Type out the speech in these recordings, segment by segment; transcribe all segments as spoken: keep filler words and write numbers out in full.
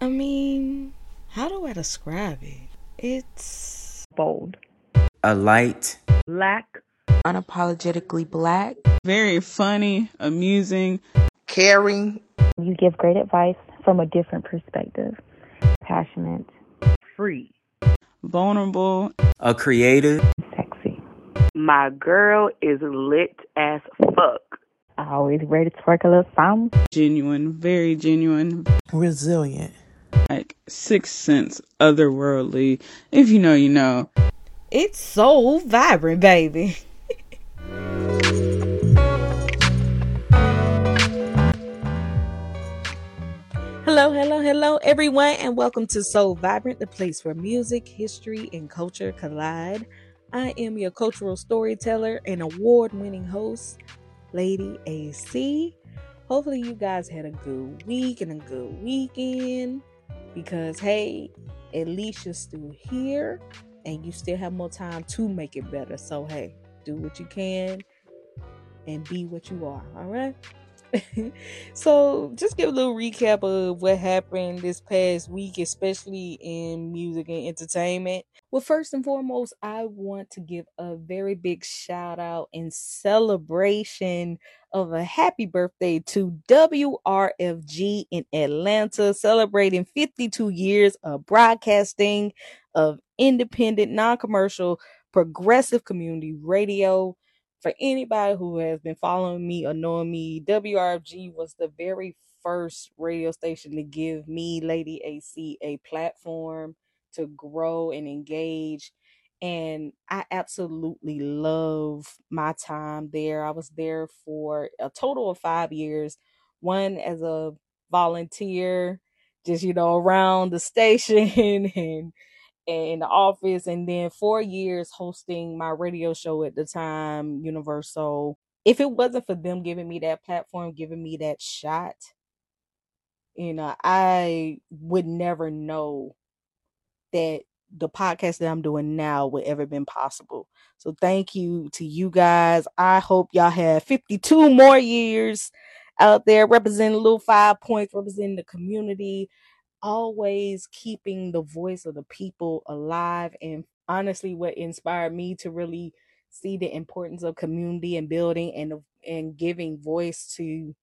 I mean, how do I describe it? It's Bold. A light. Black. unapologetically black. Very funny, amusing. Caring. You give great advice from a different perspective. Passionate. Free. Vulnerable. A creative. Sexy. My girl is lit as fuck. Always ready to twerk a little something. Genuine, very genuine. Resilient. Like Sixth Sense, otherworldly. If you know, you know. It's so vibrant, baby. Hello, hello, hello, everyone, and welcome to Soul Vibrant, the place where music, history, and culture collide. I am your cultural storyteller and award-winning host, Lady A C. Hopefully you guys had a good week and a good weekend because, hey, at least you're still here and you still have more time to make it better. So, hey, do what you can and be what you are, all right? So just give a little recap of what happened this past week, especially in music and entertainment. Well, first and foremost, I want to give a very big shout out and celebration of a happy birthday to W R F G in Atlanta, celebrating fifty-two years of broadcasting of independent, non-commercial, progressive community radio. For anybody who has been following me or knowing me, W R F G was the very first radio station to give me, Lady A C, a platform to grow and engage. And I absolutely love my time there. I was there for a total of five years, one as a volunteer, just, you know, around the station and in the office, and then four years hosting my radio show at the time, Universal. If it wasn't for them giving me that platform, giving me that shot, you know, I would never know that the podcast that I'm doing now would ever been possible. So thank you to you guys. I hope y'all have fifty-two more years out there representing Little Five Points, representing the community, always keeping the voice of the people alive. And honestly, what inspired me to really see the importance of community and building and and giving voice to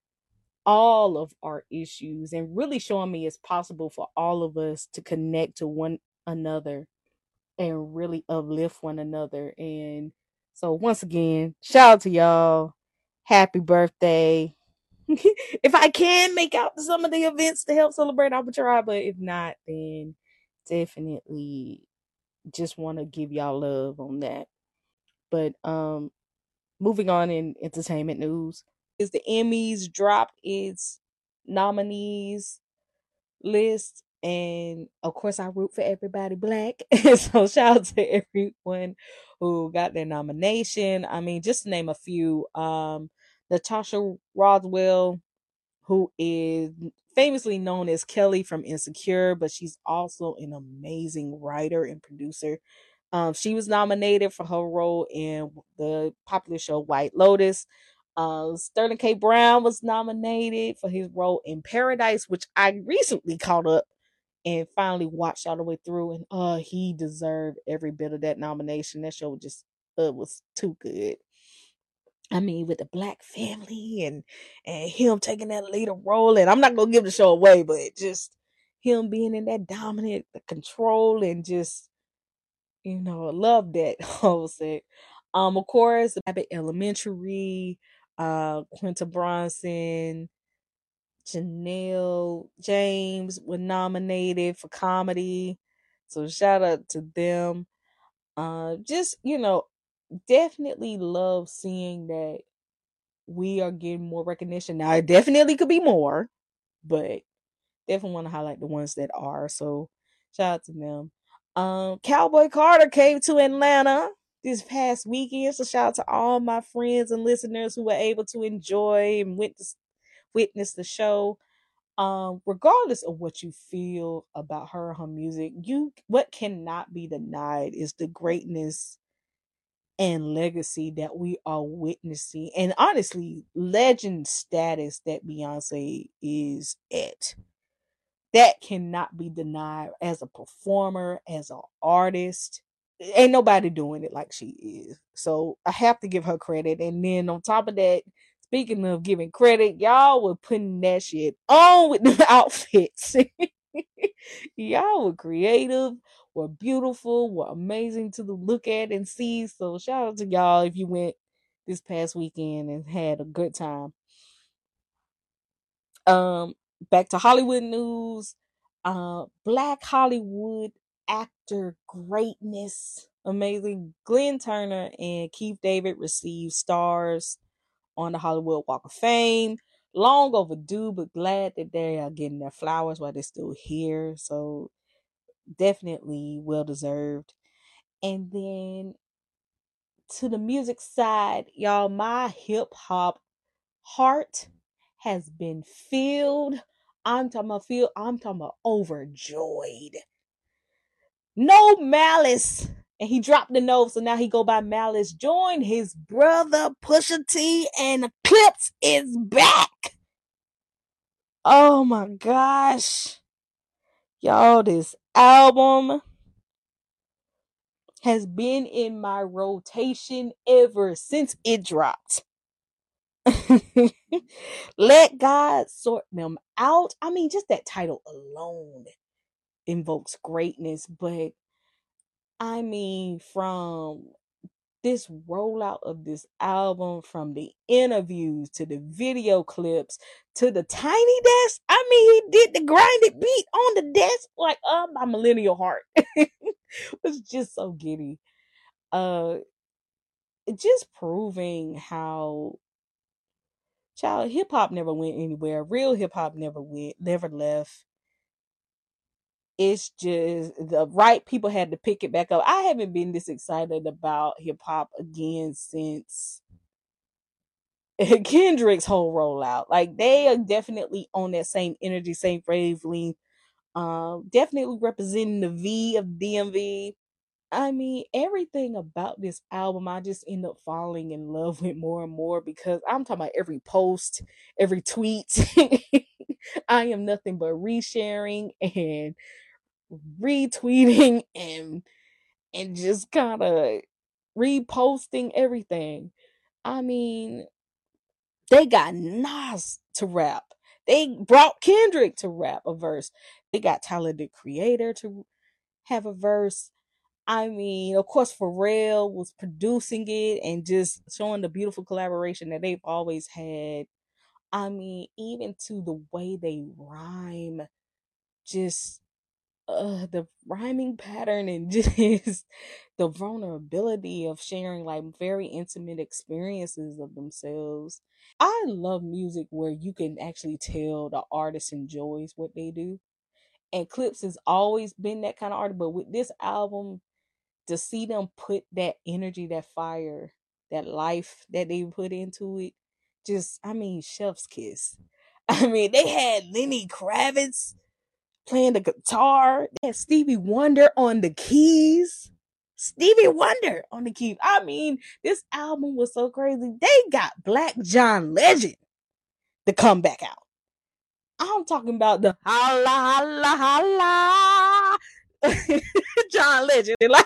all of our issues and really showing me it's possible for all of us to connect to one another and really uplift one another. And so once again, shout out to y'all. Happy birthday. If I can make out to some of the events to help celebrate, I will try. But if not, then definitely just want to give y'all love on that. But um moving on in entertainment news is the Emmys dropped its nominees list, and of course I root for everybody black. So shout out to everyone who got their nomination. I mean, just to name a few, um Natasha Rothwell, who is famously known as Kelly from Insecure, but she's also an amazing writer and producer. Um, she was nominated for her role in the popular show White Lotus. Uh, Sterling K. Brown was nominated for his role in Paradise, which I recently caught up and finally watched all the way through. And uh, he deserved every bit of that nomination. That show just uh, was too good. I mean, with the black family and and him taking that leader role, and I'm not gonna give the show away, but just him being in that dominant control and just, you know, love that whole set. Um, of course, Abbott Elementary, uh, Quinta Bronson, Janelle James were nominated for comedy. So shout out to them. Uh, just, you know, definitely love seeing that we are getting more recognition. Now, it definitely could be more, but definitely want to highlight the ones that are. So shout out to them. Um, Cowboy Carter came to Atlanta this past weekend. So shout out to all my friends and listeners who were able to enjoy and witness witness the show. Um, regardless of what you feel about her and her music, you what cannot be denied is the greatness and legacy that we are witnessing, and honestly, legend status that Beyonce is at. that cannot be denied as a performer, as an artist. Ain't nobody doing it like she is. So I have to give her credit. And then on top of that, speaking of giving credit, y'all were putting that shit on with the outfits. Y'all were creative, were beautiful, were amazing to look at and see. So shout out to y'all if you went this past weekend and had a good time. Um, back to Hollywood news. Uh, Black Hollywood actor greatness, amazing. Glenn Turner and Keith David received stars on the Hollywood Walk of Fame. Long overdue, but glad that they are getting their flowers while they're still here. So definitely well deserved. And then to the music side, y'all, my hip hop heart has been filled. I'm talking about filled. I'm talking about overjoyed. No Malice. And he dropped the note, so now he go by Malice. Joined his brother Pusha T, and Clips is back. Oh my gosh. Y'all, this album has been in my rotation ever since it dropped. Let God sort them out. I mean, just that title alone invokes greatness. But I mean, from this rollout of this album, from the interviews to the video clips to the tiny desk. I mean, he did the grinded beat on the desk like uh my millennial heart. It was just so giddy. Uh just proving how child hip hop never went anywhere. Real hip hop never went, never left. It's just the right people had to pick it back up. I haven't been this excited about hip hop again since Kendrick's whole rollout. Like they are definitely on that same energy, same wavelength. Um, definitely representing the V of D M V. I mean, everything about this album, I just end up falling in love with more and more because I'm talking about every post, every tweet. I am nothing but resharing and retweeting and and just kind of reposting everything. I mean, they got Nas to rap. They brought Kendrick to rap a verse. They got Tyler the Creator to have a verse. I mean, of course, Pharrell was producing it and just showing the beautiful collaboration that they've always had. I mean, even to the way they rhyme, just uh, the rhyming pattern and just the vulnerability of sharing like very intimate experiences of themselves. I love music where you can actually tell the artist enjoys what they do. And Clips has always been that kind of artist, but with this album, to see them put that energy, that fire, that life that they put into it, just, I mean, chef's kiss. I mean, they had Lenny Kravitz playing the guitar. They had Stevie Wonder on the keys. Stevie Wonder on the keys. I mean, this album was so crazy. They got Black John Legend to come back out. I'm talking about the holla holla holla John Legend. Like,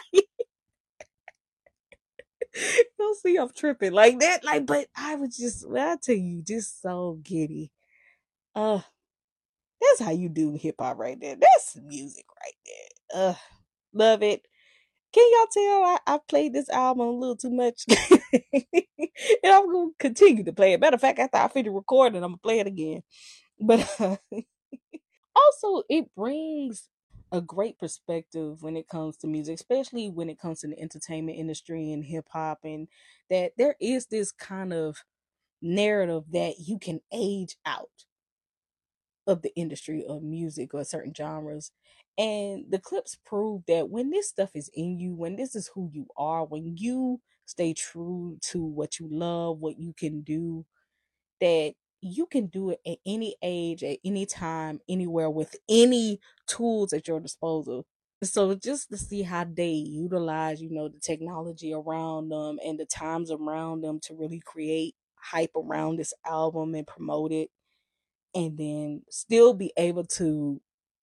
you'll see I'm tripping like that. Like, but I was just, well, I tell you, just so giddy. Uh, that's how you do hip hop right there. That's music right there. Uh, love it. Can y'all tell I, I played this album a little too much? And I'm gonna continue to play it. Matter of fact, after I finish recording, I'm gonna play it again. But uh, also, it brings a great perspective when it comes to music, especially when it comes to the entertainment industry and hip hop, and that there is this kind of narrative that you can age out of the industry of music or certain genres. And the clips prove that when this stuff is in you, when this is who you are, when you stay true to what you love, what you can do, that you can do it at any age, at any time, anywhere with any tools at your disposal. So just to see how they utilize, you know, the technology around them and the times around them to really create hype around this album and promote it, and then still be able to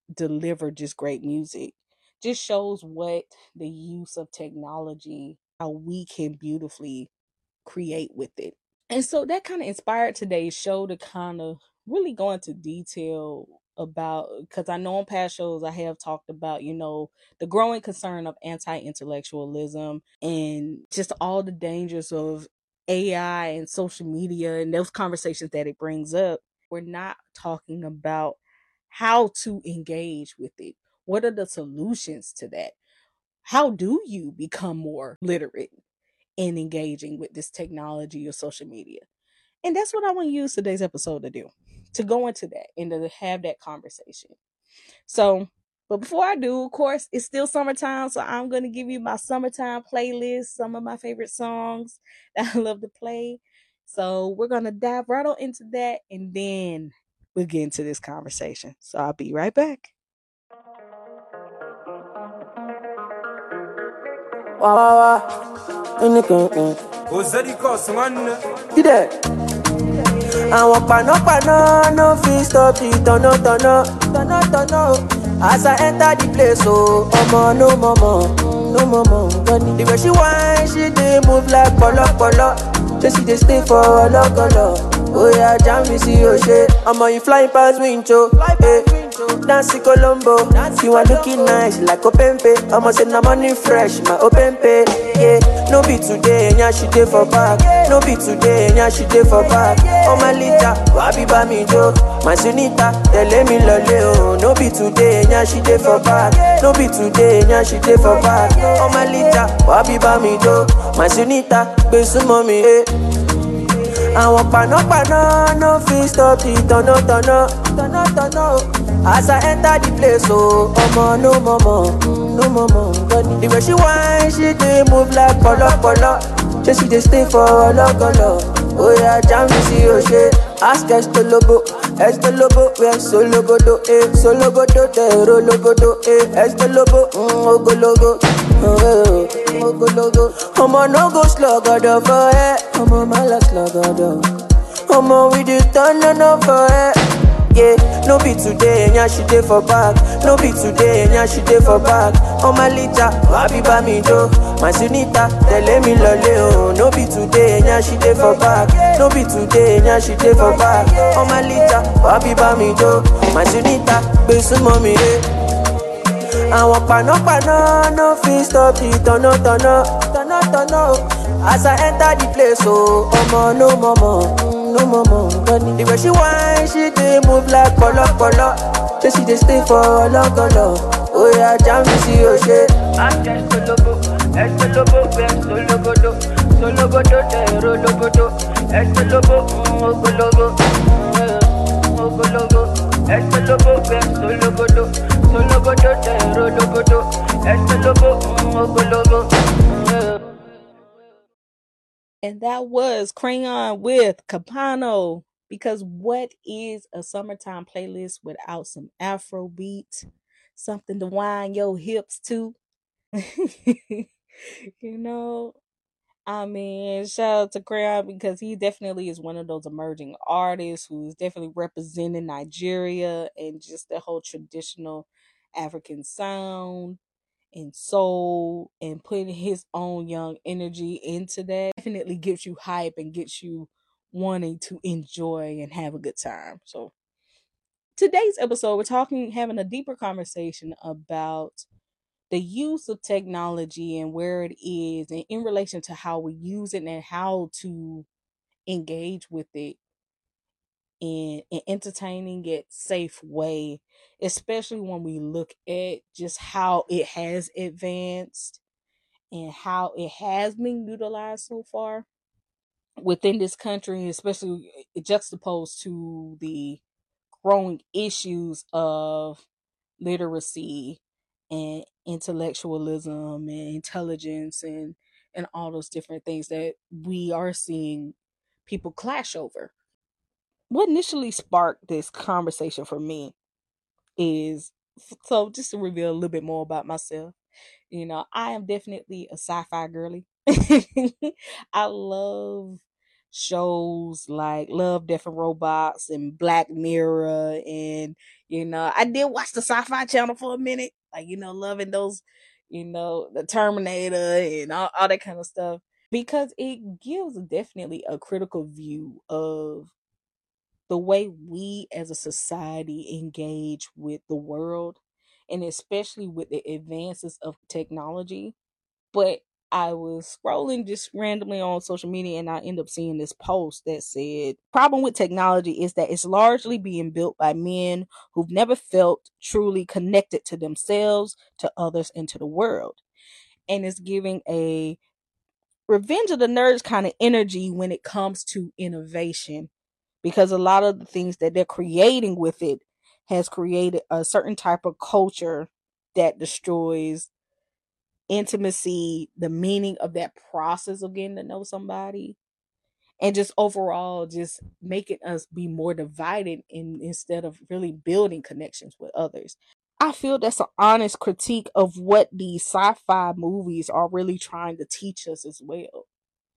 deliver just great music. Just shows what the use of technology, how we can beautifully create with it. And so that kind of inspired today's show to kind of really go into detail about, because I know on past shows I have talked about, you know, the growing concern of anti-intellectualism and just all the dangers of A I and social media and those conversations that it brings up. We're not talking about how to engage with it. What are the solutions to that? How do you become more literate in engaging with this technology or social media? And that's what I want to use today's episode to do, to go into that and to have that conversation. So, but before I do, of course, it's still summertime. So I'm going to give you my summertime playlist, some of my favorite songs that I love to play. So we're going to dive right on into that and then we'll get into this conversation. So I'll be right back. Wow, anything. Ide. Àwọn panápaná no fit stop the tọ̀nà-tọ̀nà, tọ̀nà-tọ̀nà. As I enter the place, oh, ọmọ no mọ̀mọ́, no mọ̀mọ́. The way she whine, she dey move like pọ̀lọ́pọ̀lọ́. Say she dey stay for ọlọ́gọlọ. Oh yeah, jam me see your shit. Ọmọ you flying past window, eh. Dancing Colombo, you are looking nice like Openpe. I'ma say na money fresh, my Openpe. Yeah, no be today, nya she dey for back. No be today, nya she dey for back. Oh my lita, wabi ba mi jo, my sunita, tell me lole oh. No be today, nya she dey for back. No be today, nya she dey for back. Oh my lita, wabi ba mi jo, my sunita, be sumo mi eh. Àwọn panápaná no fit stop the tọ̀nà-tọ̀nà, tọ̀nà-tọ̀nà. As I enter the place, oh, ọmọ no mọ̀mọ́, no mọ̀mọ́. The way she whine, she dey move like pọ̀lọ́pọ̀lọ́. Say she dey stay for ọlọ́gọlọ. Oh yeah, jam me see your shit. Ask Estolobo, Estolobo, where Sologodo, eh, Sologodo, Tero Logodo, eh, Estolobo, mm, Ogologo, oh, Ogologo. Ọmọ no go slugger for eh, ọmọ mala slugger. Ọmọ we dey turn on for eh. Yeah, no be today, nya she dey for back. No be today, nya she dey for back. Oh my lita, wabi ba mi jo, my sunita, tell me lole oh. No be today, nya she dey for back. No be today, nya she dey for back. Oh my lita, wabi ba mi jo, my sunita, be sumo mi eh. Àwọn panápaná no fit stop the tọ̀nà-tọ̀nà, tọ̀nà-tọ̀nà. As I enter the place, oh, ọmọ no mọ̀mọ́, no mọ̀mọ́. The way she whine, she dey move like pọ̀lọ́pọ̀lọ́. Say she dey stay for ọlọ́gọlọ. Oh yeah, jam me see your shit. Ask Estolobo, Estolobo, where Sologodo, Sologodo, Tero Logodo, Estolobo, mm, Ogologo, mm, Ogologo, Estolobo, where Sologodo, Sologodo, Tero Logodo, Estolobo, mm, Ogologo, mm. And that was Crayon with Capano. Because what is a summertime playlist without some Afro beat? Something to wind your hips to. You know, I mean, shout out to Crayon because he definitely is one of those emerging artists who's definitely representing Nigeria and just the whole traditional African sound and soul and putting his own young energy into that. Definitely gets you hype and gets you wanting to enjoy and have a good time. So today's episode, we're talking, having a deeper conversation about the use of technology and where it is and in relation to how we use it and how to engage with it in an entertaining yet safe way, especially when we look at just how it has advanced and how it has been utilized so far within this country, especially juxtaposed to the growing issues of literacy and intellectualism and intelligence and and all those different things that we are seeing people clash over. What initially sparked this conversation for me is, so just to reveal a little bit more about myself, you know, I am definitely a sci-fi girly. I love shows like Love, Death and Robots and Black Mirror. And, you know, I did watch the Sci-Fi Channel for a minute, like, you know, loving those, you know, the Terminator and all, all that kind of stuff, because it gives definitely a critical view of the way we as a society engage with the world, and especially with the advances of technology. But I was scrolling just randomly on social media, and I end up seeing this post that said, problem with technology is that it's largely being built by men who've never felt truly connected to themselves, to others, and to the world. And it's giving a Revenge of the Nerds kind of energy when it comes to innovation, because a lot of the things that they're creating with it has created a certain type of culture that destroys intimacy, the meaning of that process of getting to know somebody, and just overall just making us be more divided in, instead of really building connections with others. I feel that's an honest critique of what these sci-fi movies are really trying to teach us as well.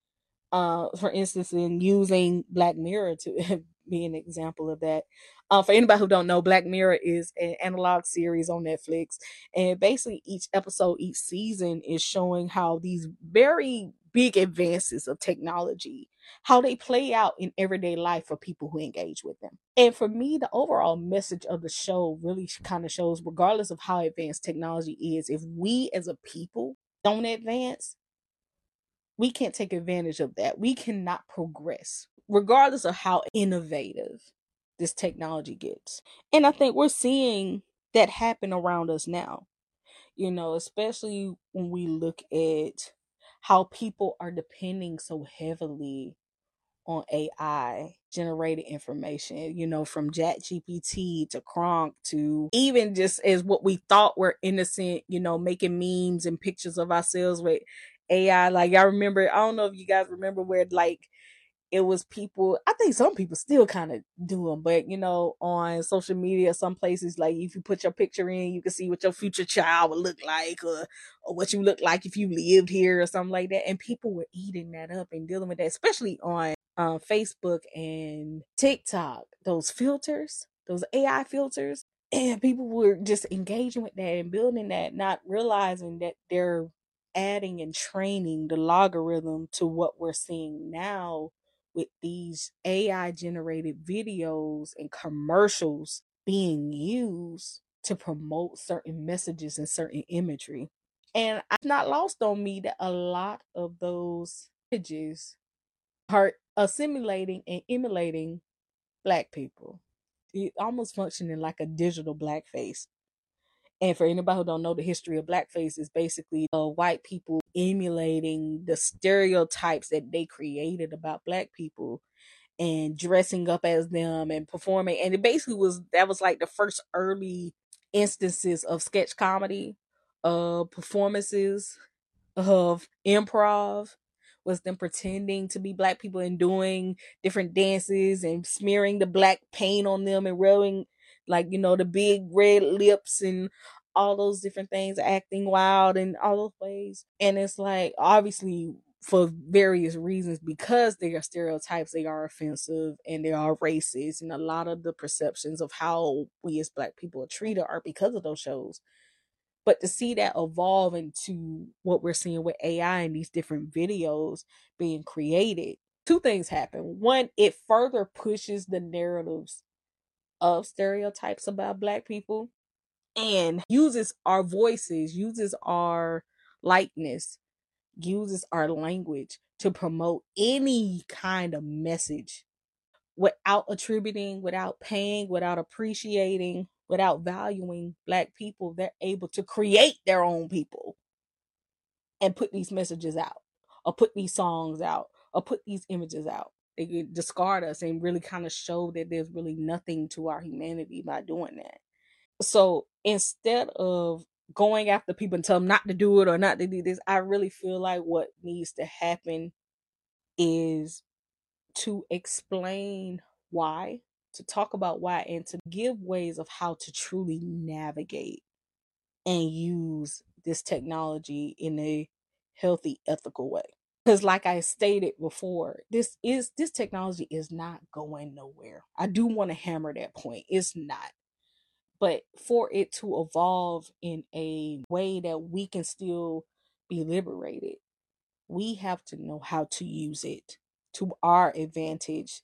Uh, for instance, in using Black Mirror to be an example of that. Uh, for anybody who don't know, Black Mirror is an analog series on Netflix, and basically each episode, each season is showing how these very big advances of technology, how they play out in everyday life for people who engage with them. And for me, the overall message of the show really kind of shows, regardless of how advanced technology is, if we as a people don't advance, we can't take advantage of that. We cannot progress, regardless of how innovative this technology gets. And I think we're seeing that happen around us now, you know, especially when we look at how people are depending so heavily on A I generated information, you know, from Chat G P T to Kronk to even just as what we thought were innocent, you know, making memes and pictures of ourselves with A I. Like, I remember, I don't know if you guys remember where like it was people, I think some people still kind of do them, but you know, on social media, some places, like if you put your picture in, you can see what your future child would look like, or, or what you look like if you lived here or something like that. And people were eating that up and dealing with that, especially on uh, Facebook and TikTok, those filters, those A I filters. And people were just engaging with that and building that, not realizing that they're adding and training the logarithm to what we're seeing now with these A I generated videos and commercials being used to promote certain messages and certain imagery. And it's not lost on me that a lot of those images are assimilating and emulating Black people. It almost functioning like a digital blackface. And for anybody who don't know the history of blackface, is basically uh, white people emulating the stereotypes that they created about Black people and dressing up as them and performing. And it basically was, that was like the first early instances of sketch comedy, uh, performances of improv, was them pretending to be Black people and doing different dances and smearing the black paint on them and wearing, like, you know, the big red lips and all those different things, acting wild in all those ways. And it's like, obviously, for various reasons, because they are stereotypes, they are offensive and they are racist, and a lot of the perceptions of how we as Black people are treated are because of those shows. But to see that evolve into what we're seeing with A I and these different videos being created, two things happen. One, it further pushes the narratives of stereotypes about Black people and uses our voices, uses our likeness, uses our language to promote any kind of message without attributing, without paying, without appreciating, without valuing Black people. They're able to create their own people and put these messages out, or put these songs out, or put these images out. They could discard us and really kind of show that there's really nothing to our humanity by doing that. So instead of going after people and tell them not to do it or not to do this, I really feel like what needs to happen is to explain why, to talk about why, and to give ways of how to truly navigate and use this technology in a healthy, ethical way. Because like I stated before, this is this technology is not going nowhere. I do want to hammer that point. It's not. But for it to evolve in a way that we can still be liberated, we have to know how to use it to our advantage,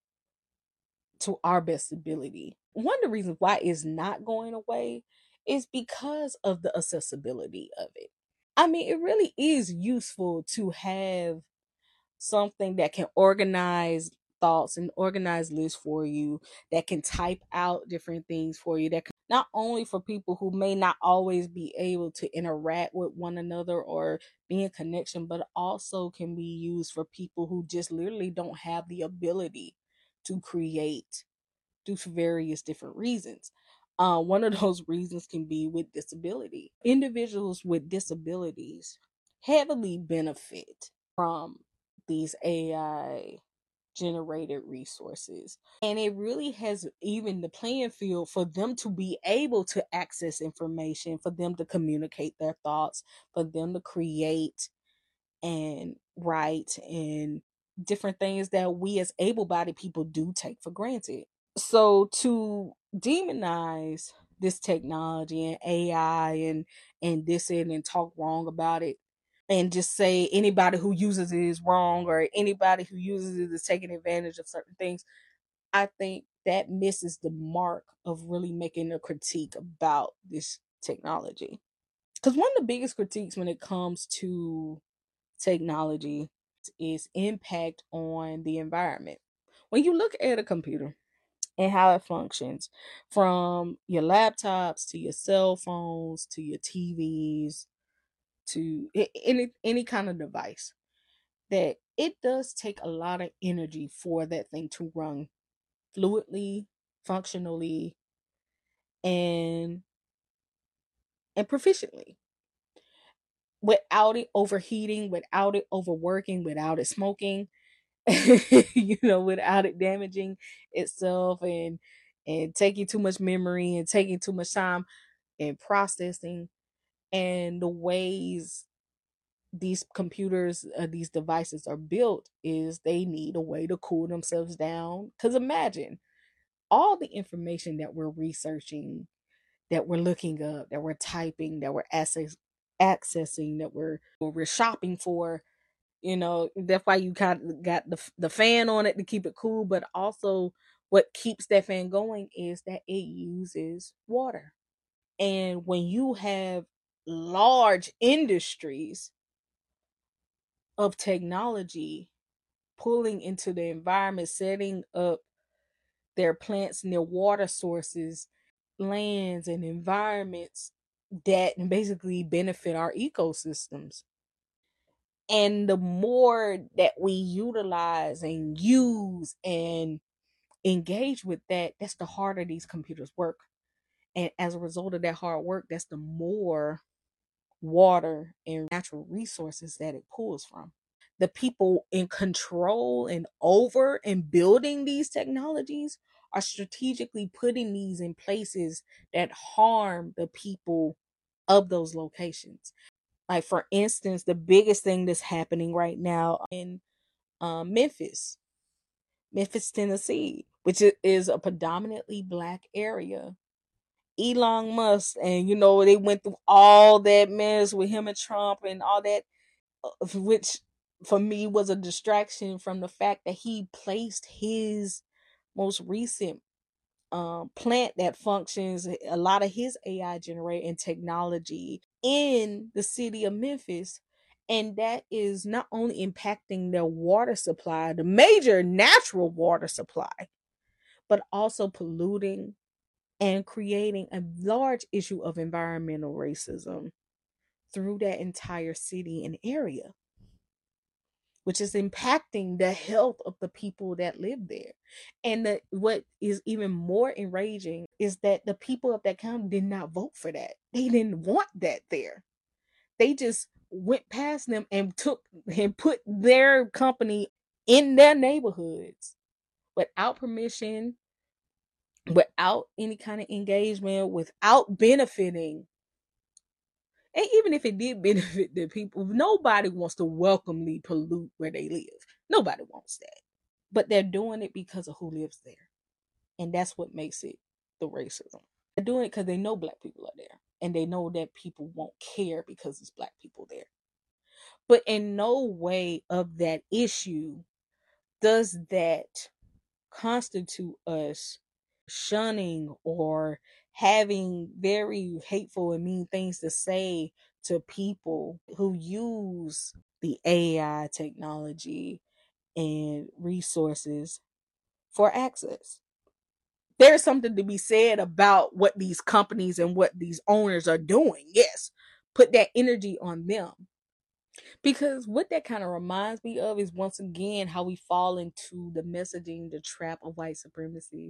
to our best ability. One of the reasons why it's not going away is because of the accessibility of it. I mean, it really is useful to have something that can organize thoughts and organize lists for you, that can type out different things for you, that can, not only for people who may not always be able to interact with one another or be in connection, but also can be used for people who just literally don't have the ability to create due to various different reasons. Uh, one of those reasons can be with disability. Individuals with disabilities heavily benefit from these A I generated resources. And it really has even the playing field for them to be able to access information, for them to communicate their thoughts, for them to create and write and different things that we as able-bodied people do take for granted. So to demonize this technology and A I and and diss it and talk wrong about it and just say anybody who uses it is wrong or anybody who uses it is taking advantage of certain things, I think that misses the mark of really making a critique about this technology. Because one of the biggest critiques when it comes to technology is impact on the environment. When you look at a computer and how it functions, from your laptops to your cell phones to your T Vs to any any kind of device, that it does take a lot of energy for that thing to run fluidly, functionally, and and proficiently, without it overheating, without it overworking, without it smoking, you know, without it damaging itself and and taking too much memory and taking too much time and processing. And the ways these computers, uh, these devices are built is they need a way to cool themselves down. Because imagine all the information that we're researching, that we're looking up, that we're typing, that we're access- accessing, that we're we're shopping for. You know, that's why you kind of got the the fan on it to keep it cool. But also, what keeps that fan going is that it uses water. And when you have large industries of technology pulling into the environment, setting up their plants and their water sources, lands and environments that basically benefit our ecosystems. And the more that we utilize and use and engage with that, that's the harder these computers work. And as a result of that hard work, that's the more water and natural resources that it pulls from. The people in control and over and building these technologies are strategically putting these in places that harm the people of those locations. Like, for instance, the biggest thing that's happening right now in um, Memphis, Memphis, Tennessee, which is a predominantly black area. Elon Musk, and you know, they went through all that mess with him and Trump and all that, which for me was a distraction from the fact that he placed his most recent um, plant that functions, a lot of his A I generating technology in the city of Memphis. And that is not only impacting their water supply, the major natural water supply, but also polluting and creating a large issue of environmental racism through that entire city and area, which is impacting the health of the people that live there. And the, what is even more enraging is that the people of that county did not vote for that. They didn't want that there. They just went past them and took and put their company in their neighborhoods without permission, without any kind of engagement, without benefiting And even if it did benefit the people, nobody wants to welcomely pollute where they live. Nobody wants that. But they're doing it because of who lives there. And that's what makes it the racism. They're doing it because they know black people are there. And they know that people won't care because it's black people there. But in no way of that issue does that constitute us shunning or having very hateful and mean things to say to people who use the A I technology and resources for access. There's something to be said about what these companies and what these owners are doing. Yes, put that energy on them. Because what that kind of reminds me of is, once again, how we fall into the messaging, the trap of white supremacy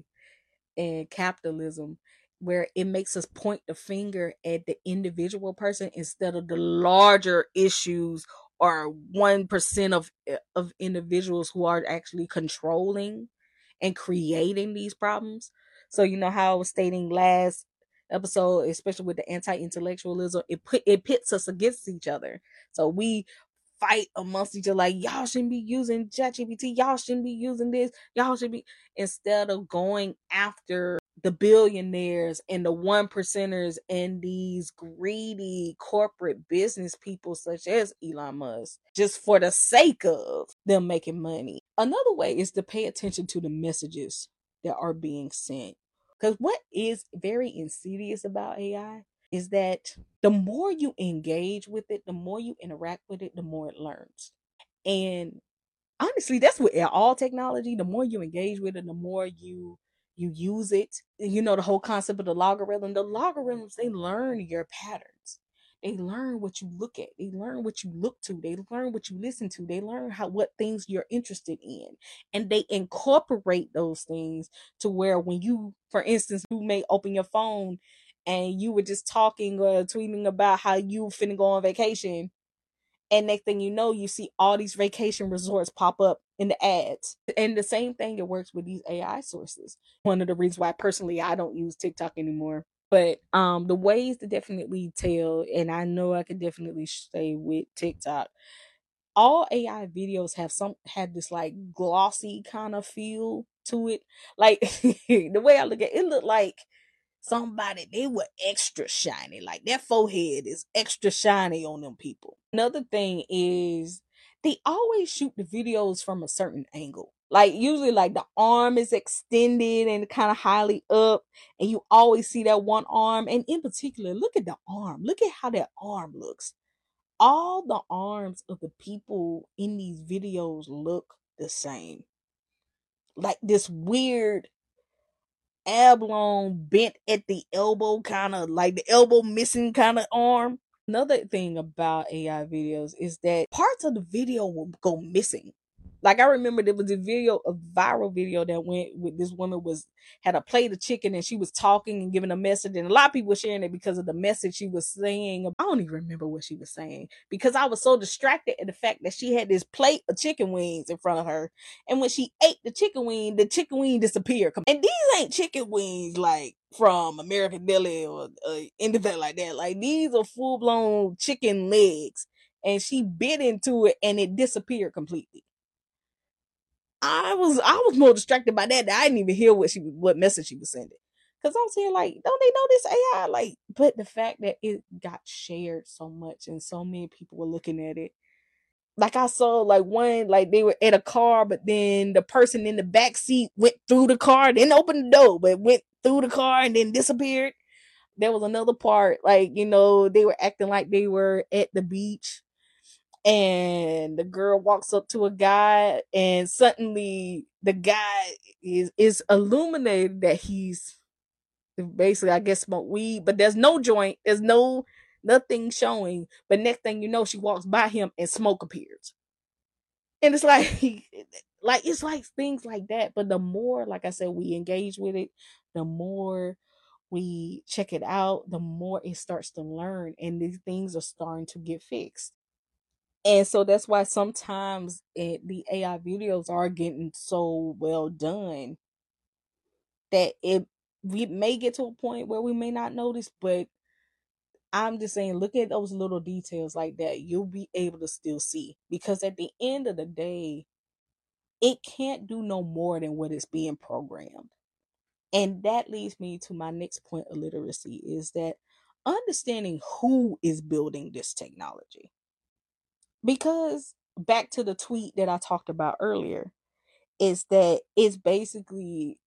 and capitalism, where it makes us point the finger at the individual person instead of the larger issues or one percent of of individuals who are actually controlling and creating these problems. So you know how I was stating last episode, especially with the anti-intellectualism, it put it pits us against each other. So we fight amongst each other, like, y'all shouldn't be using ChatGPT, y'all shouldn't be using this, y'all should be, instead of going after the billionaires and the one percenters and these greedy corporate business people such as Elon Musk, just for the sake of them making money. Another way is to pay attention to the messages that are being sent. Because what is very insidious about A I is that the more you engage with it, the more you interact with it, the more it learns. And honestly, that's with all technology. The more you engage with it, the more you you use it. You know, the whole concept of the logarithm. The logarithms, they learn your patterns. They learn what you look at. They learn what you look to. They learn what you listen to. They learn how what things you're interested in. And they incorporate those things to where when you, for instance, you may open your phone and you were just talking or tweeting about how you finna go on vacation, and next thing you know, you see all these vacation resorts pop up in the ads. And the same thing, it works with these A I sources. One of the reasons why personally I don't use TikTok anymore. But um, the ways to definitely tell, and I know I could definitely stay with TikTok, all A I videos have some have this like glossy kind of feel to it. Like the way I look at it, it looked like somebody, they were extra shiny. Like their forehead is extra shiny on them people. Another thing is they always shoot the videos from a certain angle. Like usually like the arm is extended and kind of highly up, and you always see that one arm. And in particular, look at the arm. Look at how that arm looks. All the arms of the people in these videos look the same. Like this weird oblong, bent at the elbow, kind of like the elbow missing kind of arm. Another thing about A I videos is that parts of the video will go missing. Like I remember there was a video, a viral video that went with this woman was had a plate of chicken and she was talking and giving a message, and a lot of people were sharing it because of the message she was saying. I don't even remember what she was saying because I was so distracted at the fact that she had this plate of chicken wings in front of her, and when she ate the chicken wing, the chicken wing disappeared. And these ain't chicken wings like from American Deli or uh, anything like that. Like these are full blown chicken legs, and she bit into it and it disappeared completely. I was I was more distracted by that, that I didn't even hear what she what message she was sending. Cause I'm saying, like, don't they know this A I? Like, but the fact that it got shared so much and so many people were looking at it. Like I saw like one, like they were at a car, but then the person in the back seat went through the car, didn't open the door, but went through the car and then disappeared. There was another part, like, you know, they were acting like they were at the beach, and the girl walks up to a guy, and suddenly the guy is is illuminated that he's basically, I guess, smoke weed, but there's no joint, there's no nothing showing. But next thing you know, she walks by him and smoke appears, and it's like like it's like things like that. But the more, like I said, we engage with it, the more we check it out, the more it starts to learn, and these things are starting to get fixed. And so that's why sometimes it, the A I videos are getting so well done that it we may get to a point where we may not notice, but I'm just saying, look at those little details like that. You'll be able to still see, because at the end of the day, it can't do no more than what is being programmed. And that leads me to my next point of literacy, is that understanding who is building this technology. Because back to the tweet that I talked about earlier, is that it's basically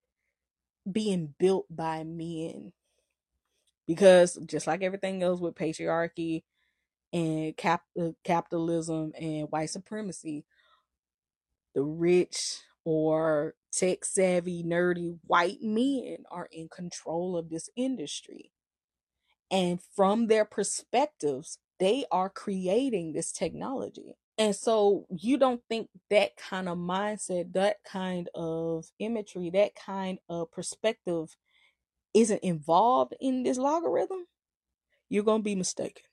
being built by men. Because just like everything else with patriarchy and cap- uh, capitalism and white supremacy, the rich or tech savvy, nerdy white men are in control of this industry. And from their perspectives, they are creating this technology. And so you don't think that kind of mindset, that kind of imagery, that kind of perspective isn't involved in this logarithm? You're going to be mistaken.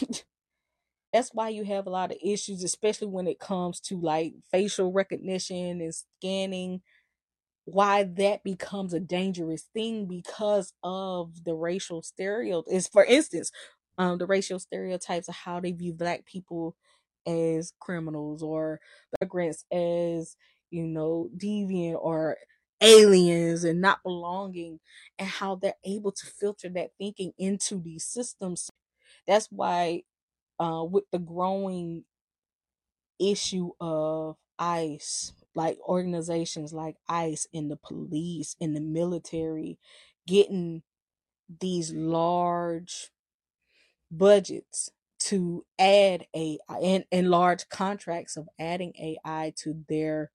That's why you have a lot of issues, especially when it comes to like facial recognition and scanning, why that becomes a dangerous thing, because of the racial stereotypes. For instance, um, the racial stereotypes of how they view black people as criminals, or immigrants as, you know, deviant or aliens and not belonging, and how they're able to filter that thinking into these systems. That's why uh, with the growing issue of ICE, like organizations like ICE and the police and the military getting these large budgets to add A I, and, and large contracts of adding A I to their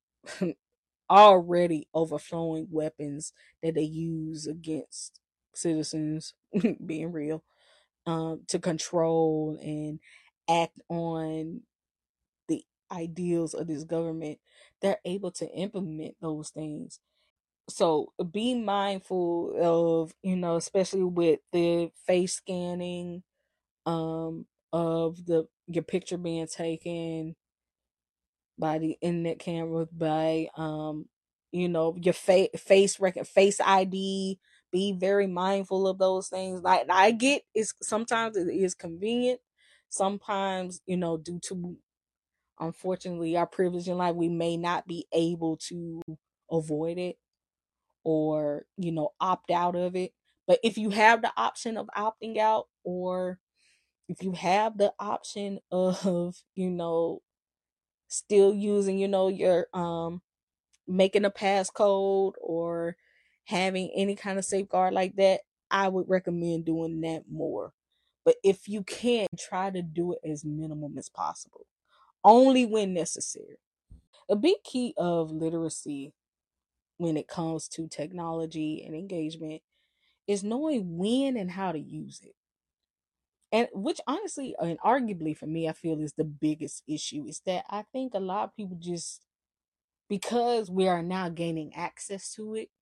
already overflowing weapons that they use against citizens, being real, um, to control and act on the ideals of this government. They're able to implement those things. So be mindful of, you know, especially with the face scanning, um, of the your picture being taken by the internet camera, by um, you know, your fa- face rec- face I D. Be very mindful of those things. Like, I get, it's sometimes it is convenient. Sometimes, you know, due to, unfortunately, our privilege in life, we may not be able to avoid it, or, you know, opt out of it. But if you have the option of opting out, or if you have the option of, you know, still using, you know, your um making a passcode or having any kind of safeguard like that, I would recommend doing that more. But if you can, try to do it as minimum as possible, only when necessary. A big key of literacy when it comes to technology and engagement is knowing when and how to use it. And which, honestly and arguably for me, I feel is the biggest issue, is that I think a lot of people just, because we are now gaining access to it,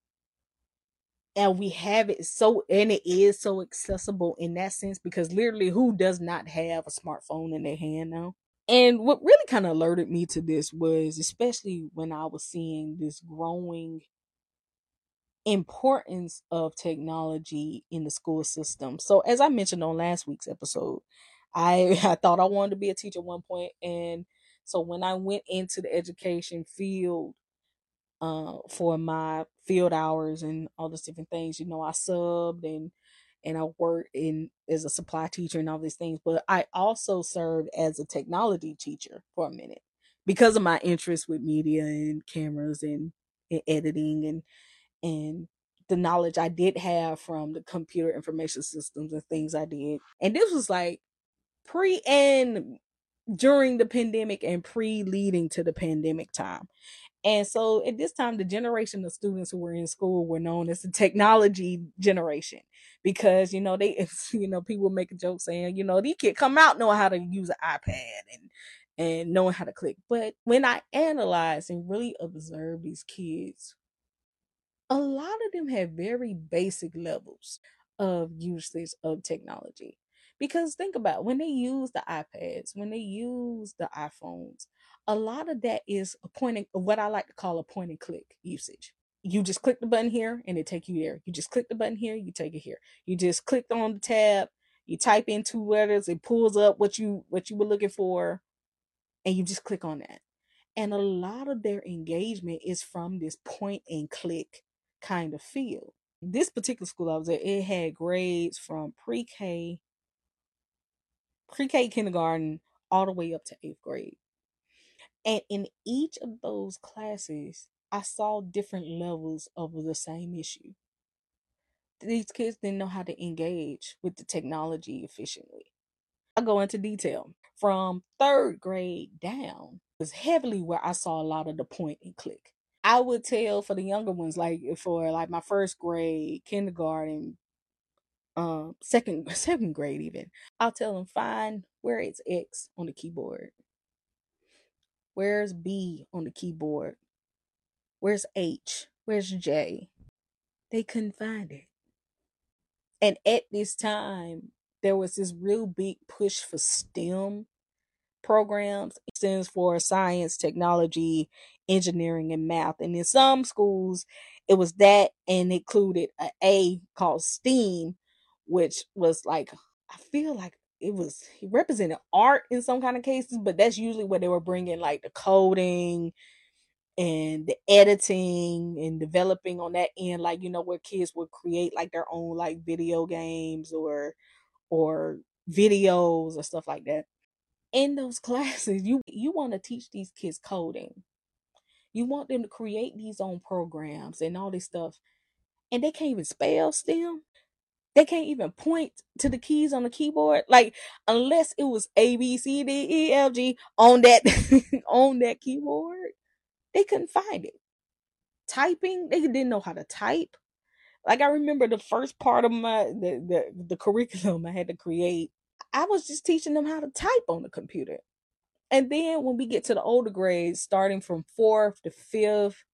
and we have it so, and it is so accessible in that sense, because literally, who does not have a smartphone in their hand now? And what really kind of alerted me to this was, especially when I was seeing this growing importance of technology in the school system. So as I mentioned on last week's episode, I, I thought I wanted to be a teacher at one point. And so when I went into the education field, uh, for my field hours and all those different things, you know, I subbed and and I worked in as a supply teacher and all these things. But I also served as a technology teacher for a minute, because of my interest with media and cameras and, and editing, and and the knowledge I did have from the computer information systems and things I did. And this was like pre and during the pandemic, and pre leading to the pandemic time. And so at this time, the generation of students who were in school were known as the technology generation, because, you know, they, you know, people make a joke saying, you know, these kids come out knowing how to use an iPad and, and knowing how to click. But when I analyze and really observe these kids, a lot of them have very basic levels of usage of technology. Because think about, when they use the iPads, when they use the iPhones, a lot of that is a point and, what I like to call a point and click usage. You just click the button here and it take you there. You just click the button here, you take it here. You just clicked on the tab, You type in two letters, it pulls up what you what you were looking for, and you just click on that. And a lot of their engagement is from this point and click kind of feel. This particular school I was at, it had grades from pre-K, pre-K kindergarten, all the way up to eighth grade. And in each of those classes, I saw different levels of the same issue. These kids didn't know how to engage with the technology efficiently. I'll go into detail. From third grade down was heavily where I saw a lot of the point and click. I would tell for the younger ones, like for like my first grade, kindergarten, um, second second grade even, I'll tell them, find where it's X on the keyboard. Where's B on the keyboard? Where's H? Where's J? They couldn't find it. And at this time, there was this real big push for STEM programs. It stands for science, technology, engineering, and math. And in some schools, it was that and included an A called STEAM, which was like, I feel like it was, it represented art in some kind of cases, but that's usually where they were bringing like the coding and the editing and developing on that end, like, you know, where kids would create like their own like video games or or videos or stuff like that. In those classes, you you want to teach these kids coding. You want them to create these own programs and all this stuff. And they can't even spell STEM. They can't even point to the keys on the keyboard. Like, unless it was A, B, C, D, E, F, G on that on that keyboard, they couldn't find it. Typing, they didn't know how to type. Like, I remember the first part of my the, the the curriculum I had to create, I was just teaching them how to type on the computer. And then when we get to the older grades, starting from fourth to fifth,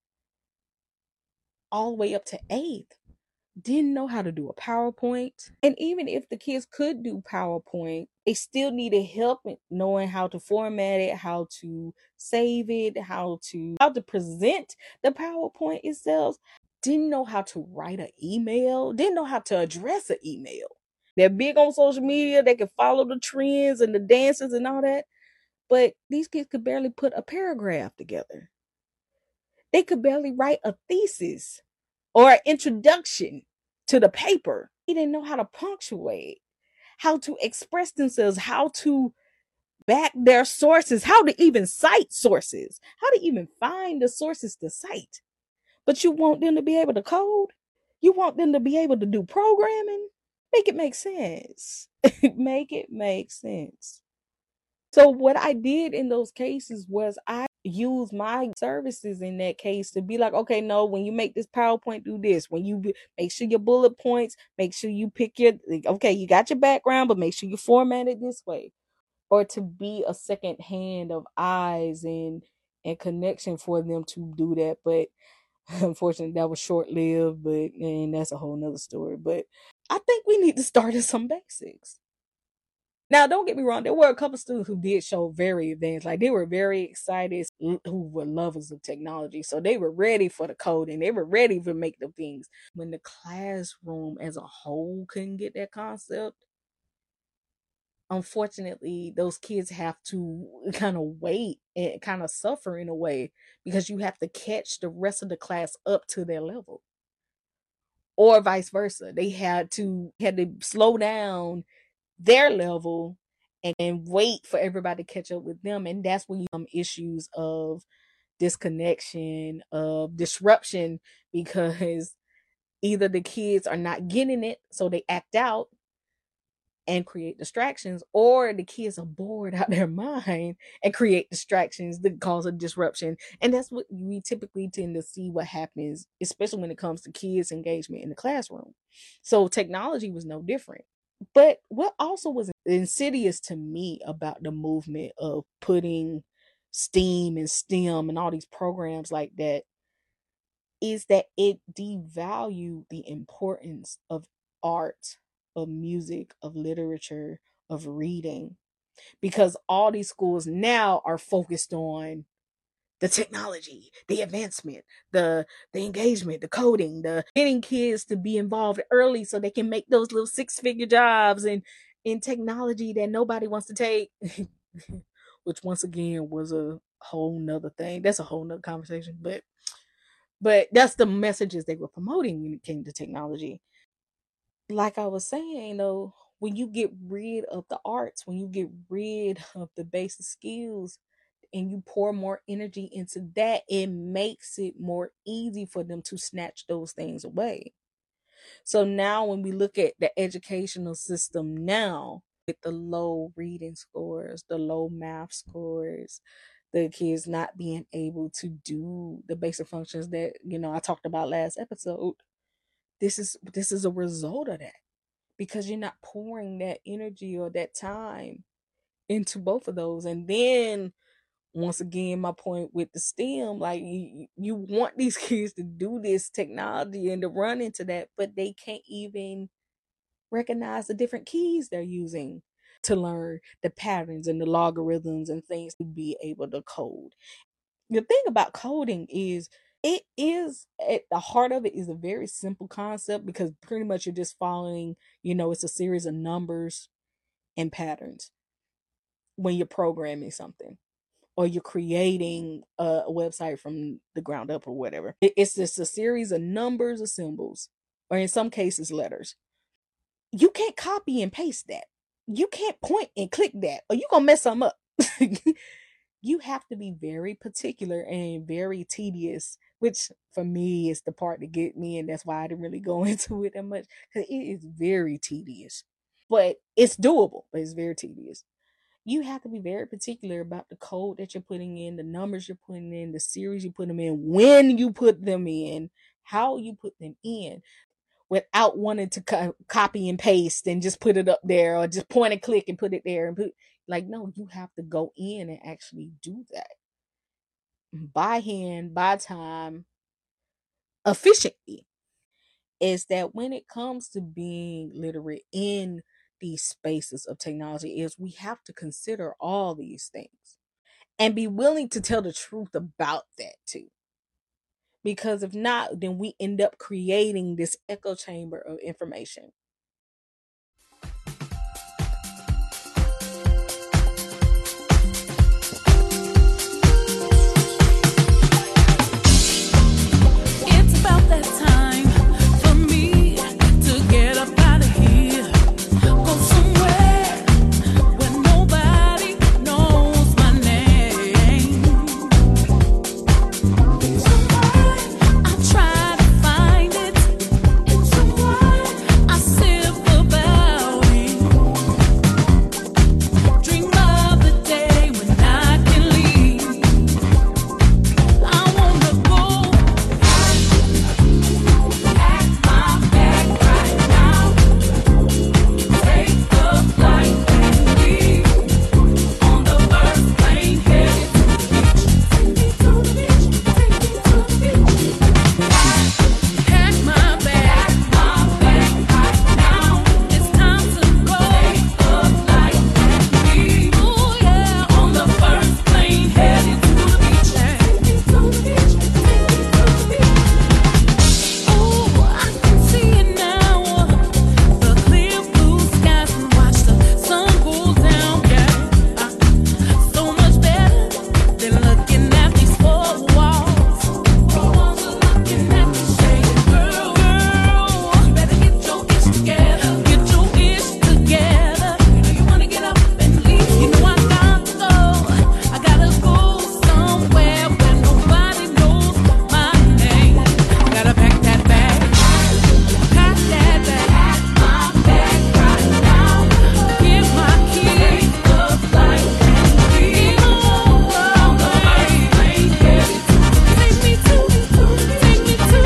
all the way up to eighth, didn't know how to do a PowerPoint. And even if the kids could do PowerPoint, they still needed help knowing how to format it, how to save it, how to how to present the PowerPoint itself. Didn't know how to write an email, didn't know how to address an email. They're big on social media, they can follow the trends and the dances and all that. But these kids could barely put a paragraph together. They could barely write a thesis or an introduction to the paper. They didn't know how to punctuate, how to express themselves, how to back their sources, how to even cite sources, how to even find the sources to cite. But you want them to be able to code? You want them to be able to do programming? Make it make sense. Make it make sense. So what I did in those cases was I used my services in that case to be like, okay, no, when you make this PowerPoint, do this. When you make sure your bullet points, make sure you pick your, okay, you got your background, but make sure you format it this way. Or to be a second hand of eyes and and connection for them to do that. But unfortunately, that was short-lived, but and that's a whole nother story. But I think we need to start at some basics. Now, don't get me wrong. There were a couple students who did show very advanced. Like, they were very excited, who were lovers of technology. So they were ready for the coding. They were ready to make the things. When the classroom as a whole couldn't get that concept, unfortunately, those kids have to kind of wait and kind of suffer in a way because you have to catch the rest of the class up to their level. Or vice versa. They had to had to slow down their level and, and wait for everybody to catch up with them. And that's when you have issues of disconnection, of disruption, because either the kids are not getting it, so they act out and create distractions, or the kids are bored out their mind and create distractions that cause a disruption. And that's what we typically tend to see what happens, especially when it comes to kids' engagement in the classroom. So technology was no different. But what also was insidious to me about the movement of putting STEAM and STEM and all these programs like that is that it devalued the importance of art, of music, of literature, of reading. Because all these schools now are focused on the technology, the advancement, the the engagement, the coding, the getting kids to be involved early so they can make those little six-figure jobs and in technology that nobody wants to take, which once again was a whole nother thing. That's a whole nother conversation. But but that's the messages they were promoting when it came to technology. Like I was saying, though, when you get rid of the arts, when you get rid of the basic skills and you pour more energy into that, it makes it more easy for them to snatch those things away. So now when we look at the educational system now, with the low reading scores, the low math scores, the kids not being able to do the basic functions that, you know, I talked about last episode, this is this is a result of that, because you're not pouring that energy or that time into both of those. And then once again, my point with the STEM, like you, you want these kids to do this technology and to run into that, but they can't even recognize the different keys they're using to learn the patterns and the logarithms and things to be able to code. The thing about coding is it is at the heart of it is a very simple concept, because pretty much you're just following, you know, it's a series of numbers and patterns when you're programming something or you're creating a, a website from the ground up or whatever. It, it's just a series of numbers or symbols, or in some cases letters. You can't copy and paste that. You can't point and click that, or you're gonna mess something up. You have to be very particular and very tedious, which for me is the part that get me, and that's why I didn't really go into it that much, because it is very tedious. But it's doable, but it's very tedious. You have to be very particular about the code that you're putting in, the numbers you're putting in, the series you put them in, when you put them in, how you put them in, without wanting to co- copy and paste and just put it up there, or just point and click and put it there and put, like, no, you have to go in and actually do that by hand, by time, efficiently. Is that when it comes to being literate in these spaces of technology, is we have to consider all these things and be willing to tell the truth about that too. Because if not, then we end up creating this echo chamber of information. It's about that time for me to get up out of here, go somewhere where nobody knows my name. I try to find it, it's someone I sip about it. Dream of the day when I can leave. I wanna go pack my bag right now, take a flight and leave on the first plane headed to the beach. Take me to the beach, take me to the beach. Pack my bag, my bag right now. It's time to go. Take a flight and leave. Oh yeah, on the first plane headed to the beach. Take me to the beach, take me to the beach. Oh, I can see it now. The clear blue skies and watch the sun go down. Yeah, so much better than looking at these four walls. The walls are looking at the shade. Girl, girl, you better get your itch together. Get your itch together. You know you wanna get up and leave. You know I got to go. I gotta go somewhere where nobody knows my name. Gotta pack that bag. Pack that bag. My bag right now. Get my keys. Take the flight and leave. On the first plane headed to the beach. Take me to, take me to.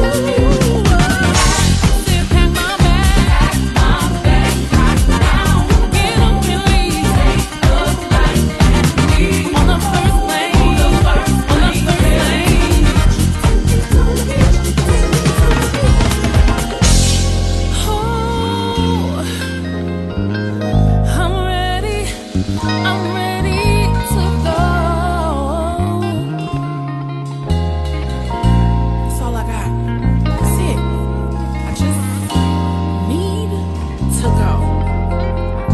Said pack my bag. My bag right now. Get up and leave. Take the flight and leave. On the first plane. On the first plane headed to the beach. Oh, I'm ready, I'm ready to go. That's all I got. That's it. I just need to go.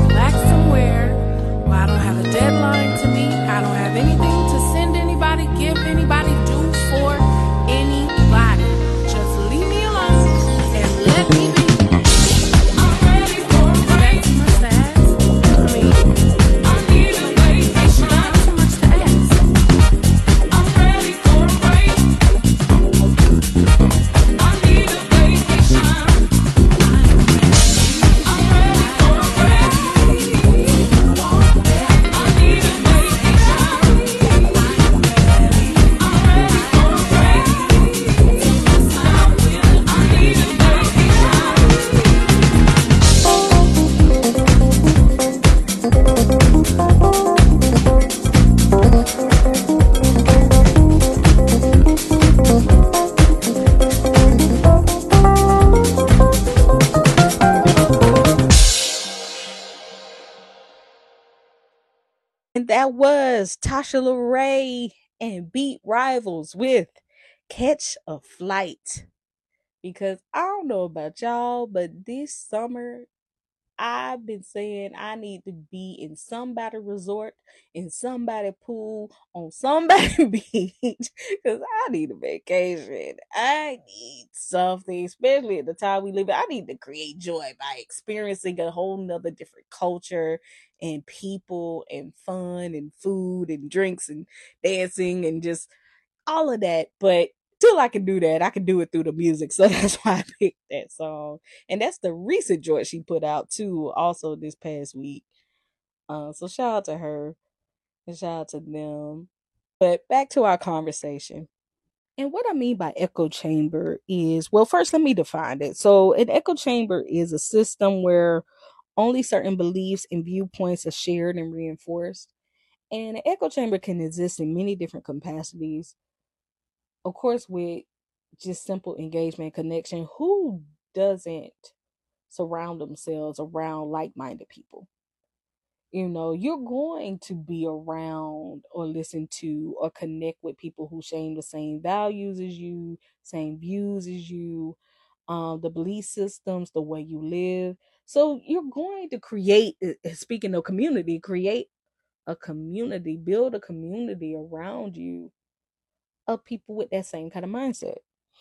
And that was Tasha LaRae and Beat Rivals with Catch a Flight. Because I don't know about y'all, but this summer I've been saying I need to be in somebody resort, in somebody pool, on somebody beach, because I need a vacation. I need something, especially at the time we live in. I need to create joy by experiencing a whole nother different culture and people and fun and food and drinks and dancing and just all of that. But till I can do that, I can do it through the music. So that's why I picked that song. And that's the recent joint she put out too, also this past week. Uh, so shout out to her and shout out to them. But back to our conversation. And what I mean by echo chamber is, well, first let me define it. So an echo chamber is a system where only certain beliefs and viewpoints are shared and reinforced. And an echo chamber can exist in many different capacities, of course, with just simple engagement connection. Who doesn't surround themselves around like-minded people? You know, you're going to be around or listen to or connect with people who share the same values as you, same views as you, um, the belief systems, the way you live. So you're going to create, speaking of community, create a community, build a community around you of people with that same kind of mindset.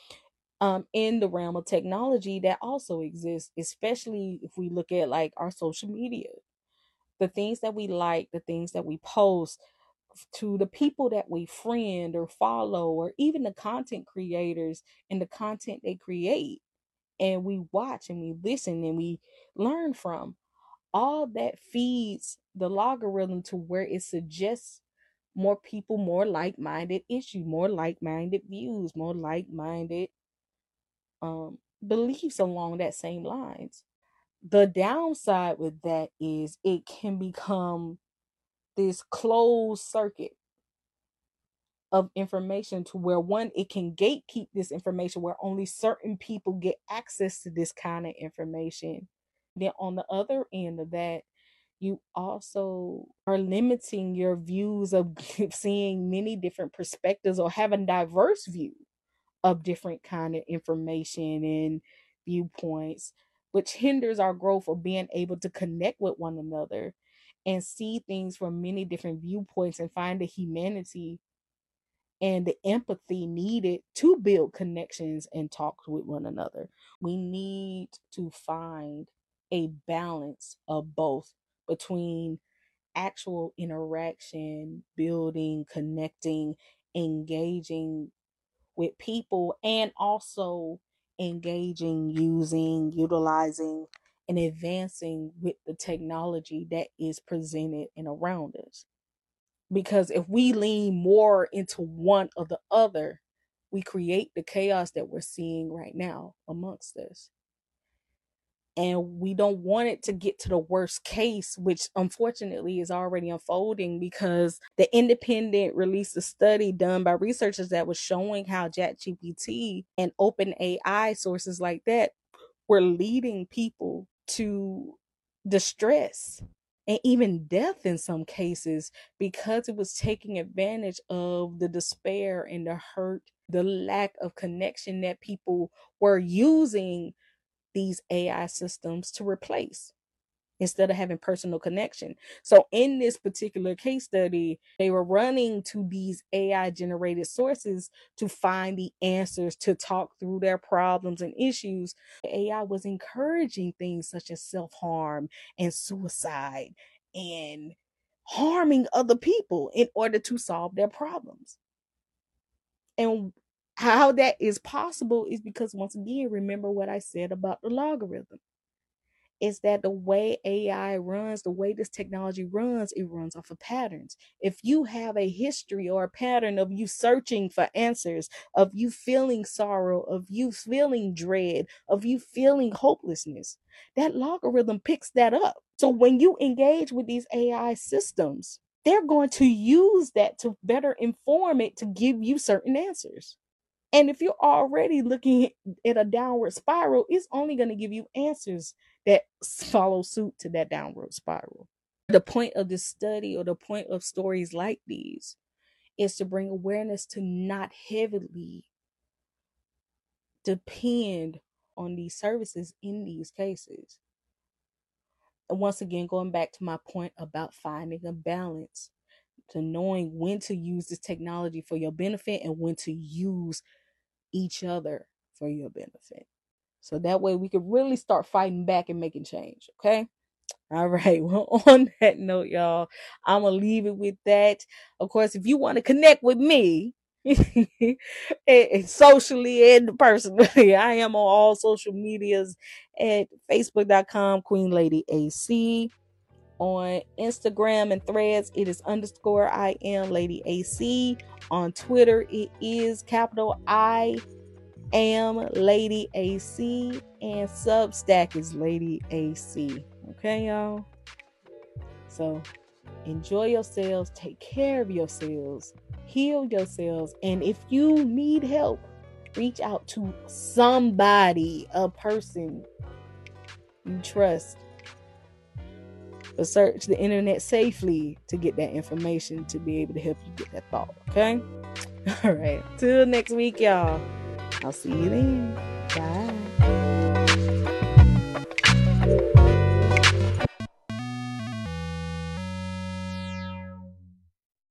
Um, in the realm of technology, that also exists, especially if we look at like our social media, the things that we like, the things that we post, to the people that we friend or follow, or even the content creators and the content they create, and we watch and we listen and we learn from. All that feeds the logarithm to where it suggests more people, more like-minded issues, more like-minded views, more like-minded um, beliefs along that same lines. The downside with that is it can become this closed circuit of information, to where one, it can gatekeep this information where only certain people get access to this kind of information. Then on the other end of that, you also are limiting your views of seeing many different perspectives or having diverse view of different kind of information and viewpoints, which hinders our growth of being able to connect with one another and see things from many different viewpoints and find the humanity and the empathy needed to build connections and talk with one another. We need to find a balance of both, between actual interaction, building, connecting, engaging with people, and also engaging, using, utilizing, and advancing with the technology that is presented and around us. Because if we lean more into one or the other, we create the chaos that we're seeing right now amongst us. And we don't want it to get to the worst case, which unfortunately is already unfolding, because the Independent released a study done by researchers that was showing how ChatGPT and OpenAI, sources like that, were leading people to distress and even death in some cases, because it was taking advantage of the despair and the hurt, the lack of connection that people were using these A I systems to replace, instead of having personal connection. So in this particular case study, they were running to these A I generated sources to find the answers, to talk through their problems and issues. A I was encouraging things such as self-harm and suicide and harming other people in order to solve their problems. And how that is possible is because, once again, remember what I said about the logarithm. Is that the way A I runs, the way this technology runs, it runs off of patterns. If you have a history or a pattern of you searching for answers, of you feeling sorrow, of you feeling dread, of you feeling hopelessness, that logarithm picks that up. So when you engage with these A I systems, they're going to use that to better inform it to give you certain answers. And if you're already looking at a downward spiral, it's only going to give you answers that follow suit to that downward spiral. The point of this study, or the point of stories like these, is to bring awareness to not heavily depend on these services in these cases. And once again, going back to my point about finding a balance, to knowing when to use this technology for your benefit and when to use each other for your benefit. So that way we could really start fighting back and making change. Okay. All right. Well, on that note, y'all, I'm going to leave it with that. Of course, if you want to connect with me, and socially and personally, I am on all social medias at facebook dot com Queen Lady A C. On Instagram and Threads, it is underscore I am Lady A C. On Twitter, it is capital I am Lady A C. And Substack is Lady A C. Okay, y'all? So enjoy yourselves. Take care of yourselves. Heal yourselves. And if you need help, reach out to somebody, a person you trust. But search the internet safely to get that information to be able to help you get that thought. Okay? All right. Till next week, y'all. I'll see you then. Bye.